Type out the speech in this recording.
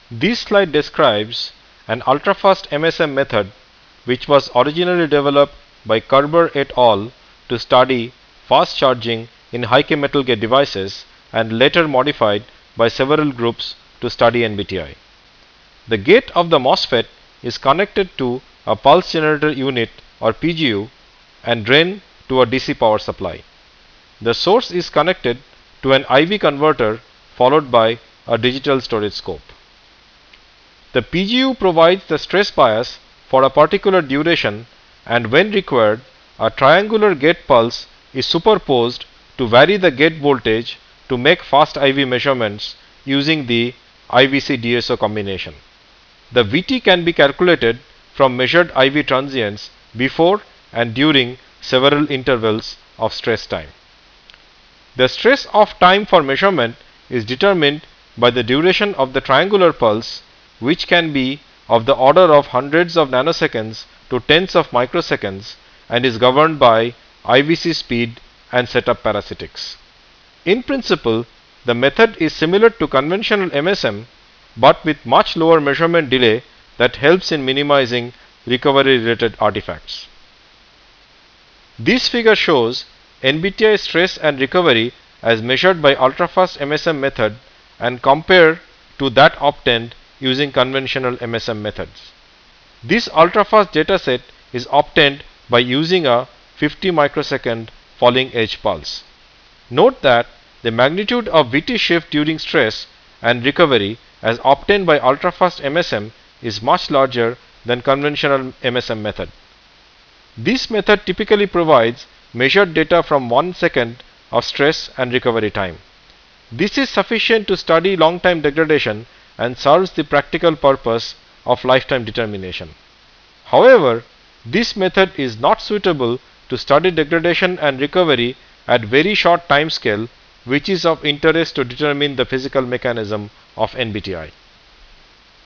This slide describes an ultrafast MSM method which was originally developed by Kerber et al. To study fast charging in high-k metal gate devices and later modified by several groups to study NBTI. The gate of the MOSFET is connected to a pulse generator unit or PGU and drain to a DC power supply. The source is connected to an IV converter followed by a digital storage scope. The PGU provides the stress bias for a particular duration, and when required, a triangular gate pulse is superposed to vary the gate voltage to make fast IV measurements using the IVC DSO combination. The VT can be calculated from measured IV transients before and during several intervals of stress time. The stress of time for measurement is determined by the duration of the triangular pulse, which can be of the order of hundreds of nanoseconds to tens of microseconds and is governed by IVC speed and setup parasitics. In principle, the method is similar to conventional MSM but with much lower measurement delay that helps in minimizing recovery related artifacts. This figure shows NBTI stress and recovery as measured by ultrafast MSM method and compare to that obtained using conventional MSM methods. This ultrafast dataset is obtained by using a 50 microsecond falling edge pulse. Note that the magnitude of VT shift during stress and recovery as obtained by ultrafast MSM is much larger than conventional MSM method. This method typically provides measured data from 1 second of stress and recovery time. This is sufficient to study long time degradation and serves the practical purpose of lifetime determination. However, this method is not suitable to study degradation and recovery at very short time scale, which is of interest to determine the physical mechanism of NBTI.